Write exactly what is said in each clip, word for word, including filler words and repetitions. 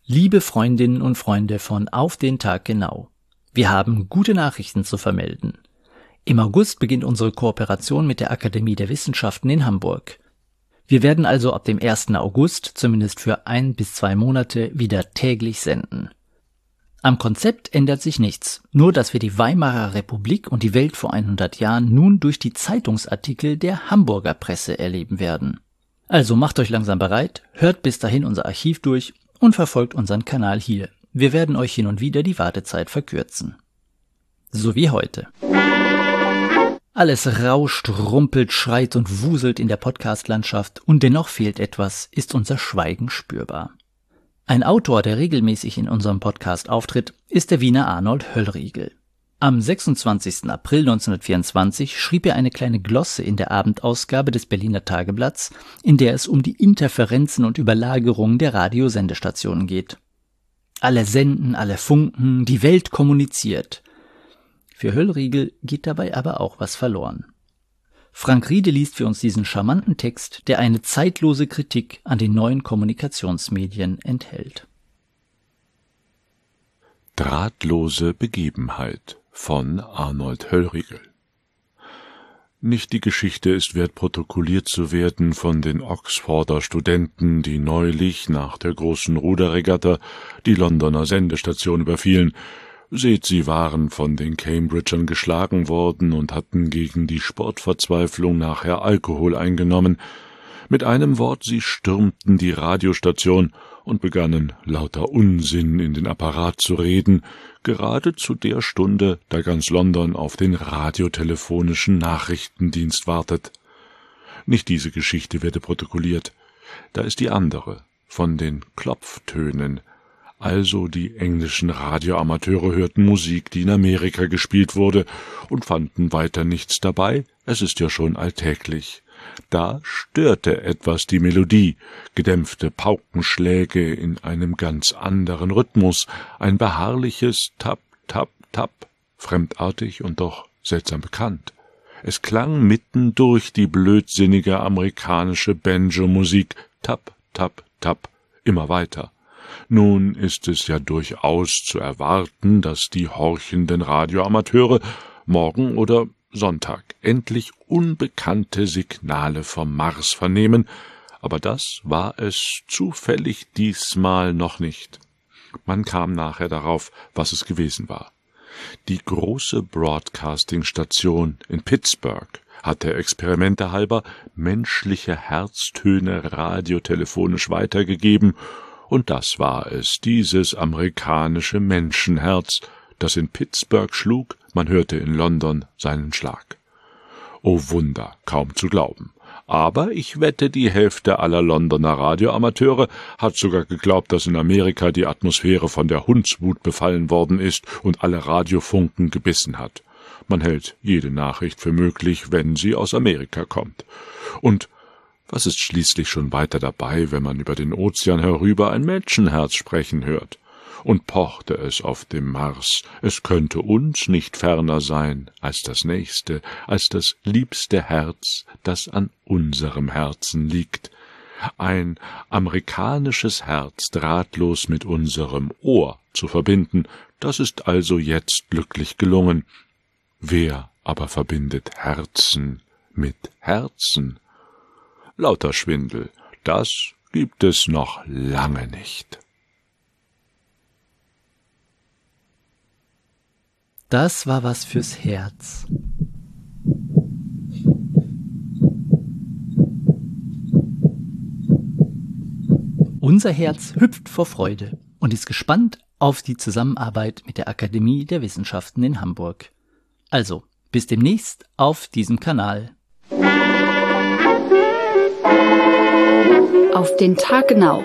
Liebe Freundinnen und Freunde von Auf den Tag genau. Wir haben gute Nachrichten zu vermelden. Im August beginnt unsere Kooperation mit der Akademie der Wissenschaften in Hamburg. Wir werden also ab dem ersten August zumindest für ein bis zwei Monate wieder täglich senden. Am Konzept ändert sich nichts, nur dass wir die Weimarer Republik und die Welt vor hundert Jahren nun durch die Zeitungsartikel der Hamburger Presse erleben werden. Also macht euch langsam bereit, hört bis dahin unser Archiv durch und verfolgt unseren Kanal hier. Wir werden euch hin und wieder die Wartezeit verkürzen. So wie heute. Alles rauscht, rumpelt, schreit und wuselt in der Podcast-Landschaft und dennoch fehlt etwas, ist unser Schweigen spürbar. Ein Autor, der regelmäßig in unserem Podcast auftritt, ist der Wiener Arnold Höllriegel. Am sechsundzwanzigsten April neunzehnhundertvierundzwanzig schrieb er eine kleine Glosse in der Abendausgabe des Berliner Tageblatts, in der es um die Interferenzen und Überlagerungen der Radiosendestationen geht. Alle senden, alle funken, die Welt kommuniziert. Für Höllriegel geht dabei aber auch was verloren. Frank Riede liest für uns diesen charmanten Text, der eine zeitlose Kritik an den neuen Kommunikationsmedien enthält. Drahtlose Begebenheit von Arnold Höllriegel. Nicht die Geschichte ist wert, protokolliert zu werden von den Oxforder Studenten, die neulich nach der großen Ruderregatta die Londoner Sendestation überfielen. Seht, sie waren von den Cambridgern geschlagen worden und hatten gegen die Sportverzweiflung nachher Alkohol eingenommen. Mit einem Wort, sie stürmten die Radiostation und begannen lauter Unsinn in den Apparat zu reden, gerade zu der Stunde, da ganz London auf den radiotelefonischen Nachrichtendienst wartet. Nicht diese Geschichte werde protokolliert, da ist die andere, von den Klopftönen. Also die englischen Radioamateure hörten Musik, die in Amerika gespielt wurde, und fanden weiter nichts dabei, es ist ja schon alltäglich. Da störte etwas die Melodie, gedämpfte Paukenschläge in einem ganz anderen Rhythmus, ein beharrliches Tap, Tap, Tap, fremdartig und doch seltsam bekannt. Es klang mitten durch die blödsinnige amerikanische Banjo-Musik, Tap, Tap, Tap, immer weiter. Nun ist es ja durchaus zu erwarten, dass die horchenden Radioamateure morgen oder Sonntag endlich unbekannte Signale vom Mars vernehmen, aber das war es zufällig diesmal noch nicht. Man kam nachher darauf, was es gewesen war. Die große Broadcasting-Station in Pittsburgh hatte experimentehalber menschliche Herztöne radiotelefonisch weitergegeben, und das war es, dieses amerikanische Menschenherz, das in Pittsburgh schlug, man hörte in London seinen Schlag. Oh Wunder, kaum zu glauben. Aber ich wette, die Hälfte aller Londoner Radioamateure hat sogar geglaubt, dass in Amerika die Atmosphäre von der Hundswut befallen worden ist und alle Radiofunken gebissen hat. Man hält jede Nachricht für möglich, wenn sie aus Amerika kommt. Und was ist schließlich schon weiter dabei, wenn man über den Ozean herüber ein Menschenherz sprechen hört? Und pochte es auf dem Mars, es könnte uns nicht ferner sein als das nächste, als das liebste Herz, das an unserem Herzen liegt. Ein amerikanisches Herz drahtlos mit unserem Ohr zu verbinden, das ist also jetzt glücklich gelungen. Wer aber verbindet Herzen mit Herzen? Lauter Schwindel, das gibt es noch lange nicht. Das war was fürs Herz. Unser Herz hüpft vor Freude und ist gespannt auf die Zusammenarbeit mit der Akademie der Wissenschaften in Hamburg. Also, bis demnächst auf diesem Kanal. Auf den Tag genau.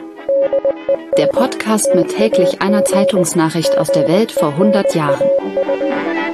Der Podcast mit täglich einer Zeitungsnachricht aus der Welt vor hundert Jahren.